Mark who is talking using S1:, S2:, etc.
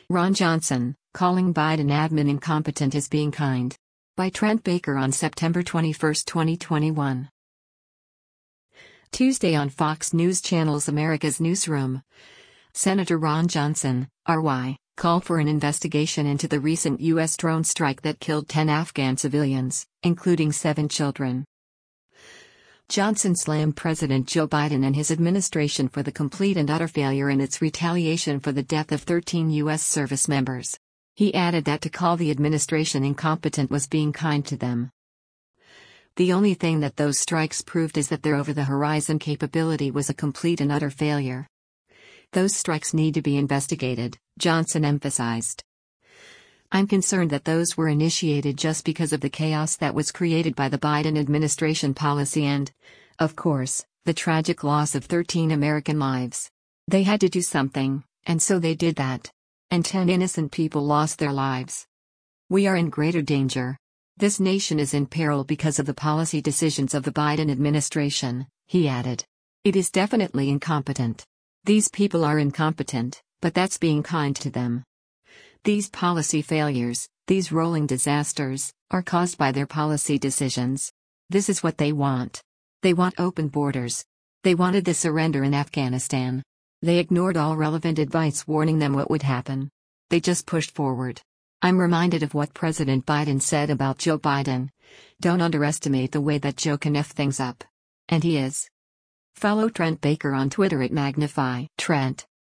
S1: Ron Johnson, calling Biden admin incompetent is being kind. By Trent Baker on September 21, 2021. Tuesday on Fox News Channel's America's Newsroom. Senator Ron Johnson, RY, called for an investigation into the recent U.S. drone strike that killed 10 Afghan civilians, including 7 children. Johnson slammed President Joe Biden and his administration for the complete and utter failure in its retaliation for the death of 13 U.S. service members. He added that to call the administration incompetent was being kind to them. The only thing that those strikes proved is that their over-the-horizon capability was a complete and utter failure. Those strikes need to be investigated, Johnson emphasized. I'm concerned that those were initiated just because of the chaos that was created by the Biden administration policy and, of course, the tragic loss of 13 American lives. They had to do something, and so they did that. And 10 innocent people lost their lives. We are in greater danger. This nation is in peril because of the policy decisions of the Biden administration, he added. It is definitely incompetent. These people are incompetent, but that's being kind to them. These policy failures, these rolling disasters, are caused by their policy decisions. This is what they want. They want open borders. They wanted the surrender in Afghanistan. They ignored all relevant advice warning them what would happen. They just pushed forward. I'm reminded of what President Biden said about Joe Biden. Don't underestimate the way that Joe can F things up. And he is. Follow Trent Baker on Twitter at Magnify Trent.